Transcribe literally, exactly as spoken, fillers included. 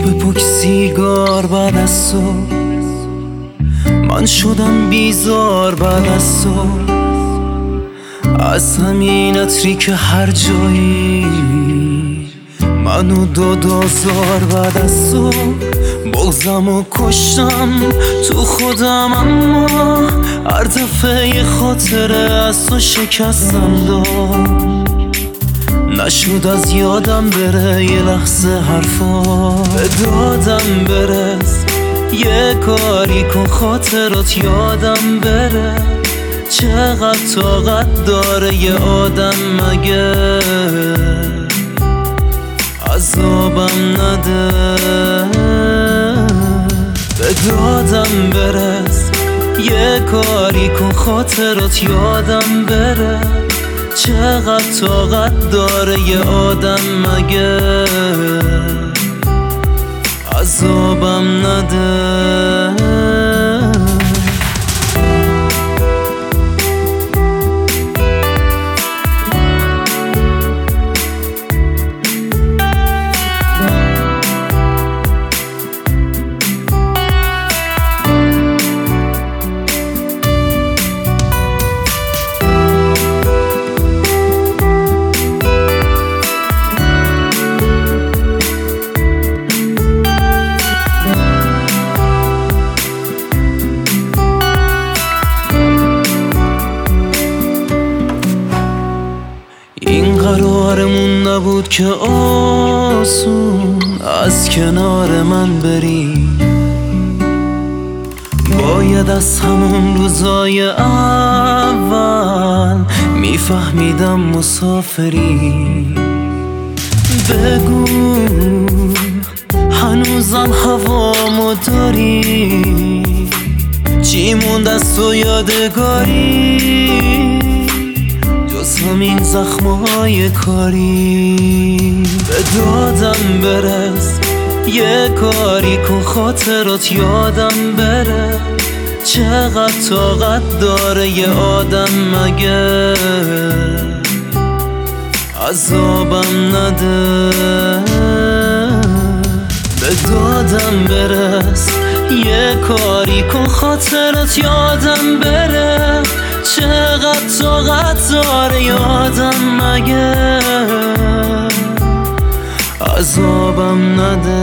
پک به پک سیگار بعد از صبح، من شدم بیزار بعد از صبح. از همین عطری که هر جایی منو داد آزار بعد از صبح. بغضمو کشتم تو خودم، اما هر دفعه یه خاطره از تو شکستم داد. نشد از یادم بره یه لحظه حرفا، به دادم برس یه کاری کن خاطرات یادم بره. چقدر طاقت داره یه آدم مگه عذابم نده. به دادم برس یه کاری کن خاطرات یادم بره. چقدر طاقت داره یه آدم مگه عذابم نده. این قرارمون نبود که آسون از کنار من بری. باید از همون روزای اول میفهمیدم مسافری. بگو هنوزم هوامو داری؟ چی موند از تو یادگاری جز همین زخمای کاری؟ به دادم برس یه کاری کن خاطرات یادم بره. چقدر طاقت داره یه آدم مگه عذابم نده. به دادم برس یه کاری کن خاطرات یادم بره. چقدر طاقت داره یادم مگه عذابم نده.